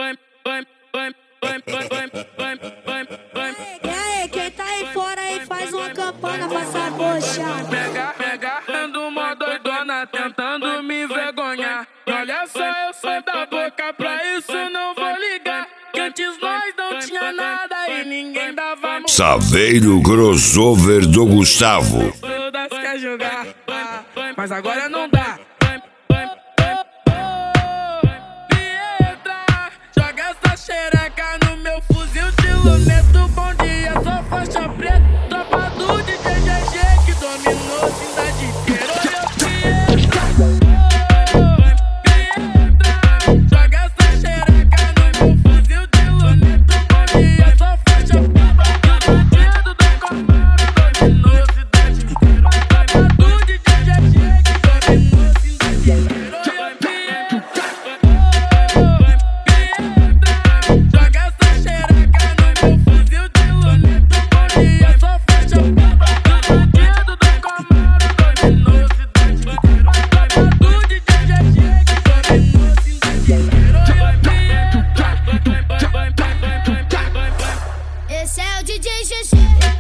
E aí, quem tá aí fora aí faz uma campana pra sabochar. Me agarrando mó doidona, tentando me envergonhar. E olha só, eu sou da boca, pra isso não vou ligar. Que antes nós não tinha nada e ninguém dava mão. Saveiro crossover do Gustavo. Todas quer jogar, mas agora não dá. Joga essa xereca no meu fuzil de luneta. Bom dia, sou faixa preta. Tropa do DJ GG que dominou a cidade inteira. Joga essa xereca no meu fuzil de luneta. Bom dia, sou faixa preta. Bandido do Camaro dominou a cidade inteira. Tropa do DJ GG que dominou a cidade inteira. Esse é o DJ GG.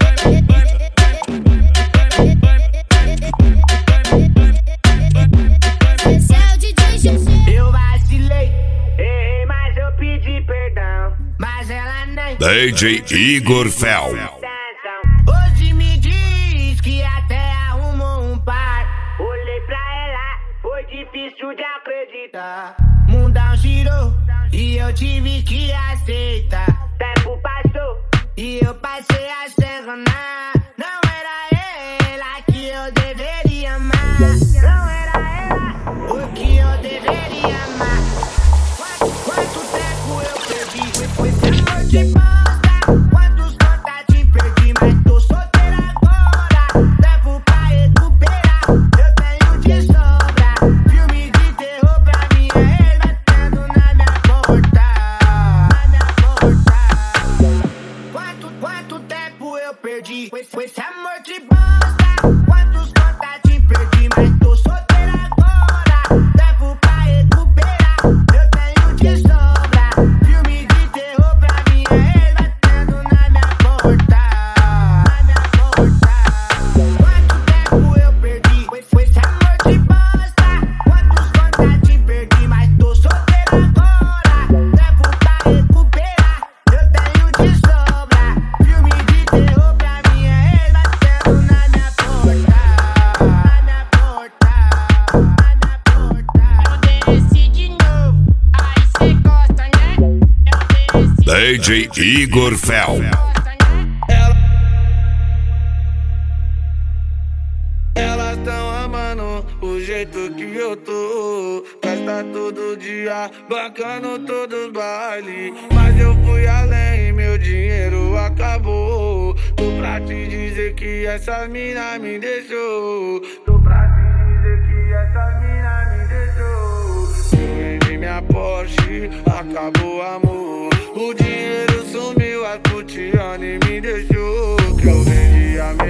Esse é o DJ GG. Eu vacilei, errei, mas eu pedi perdão. Mas ela nem DJ Igor Fel. hoje me diz que até arrumou um par. Olhei pra ela, foi difícil de acreditar. Mundão girou e eu tive que aceitar. Tempo passou e eu passei a serenar. Não era ela que eu deveria amar. Não era ela o que eu deveria amar. Quanto tempo eu perdi com esse amor de bosta. Quantos contatinhos perdi, mas tô solteira agora. Tempo pra recuperar, eu tenho de sobra. Filme de terror pra mim é ele batendo na minha porta. Na minha porta. Quanto tempo eu perdi com esse amor de bosta. Quantos contatinhos perdi, mas tô solteira agora. Tempo pra recuperar, eu tenho de sobra. Filme de terror pra mim é ele batendo na minha porta. Na minha porta. Quanto tempo eu perdi com esse amor de bosta. Quantos contatinhos perdi, mas tô solteira agora. Tempo pra recuperar, eu tenho de sobra. Filme de terror pra mim é ele batendo na minha porta. Na minha porta. Na minha porta. Eu desci de novo, aí cê gosta, né? Eu desci. DJ Igor Fel. Elas tão amando o jeito que eu tô. Festa todo dia, bancando todos os bailes. Mas eu fui além, meu dinheiro acabou. Tô pra te dizer que essa mina me deixou. Tô pra te dizer que essa mina me deixou. Eu vendi minha Porsche, acabou o amor. O dinheiro sumiu, a Putiane me deixou. Que eu vendi a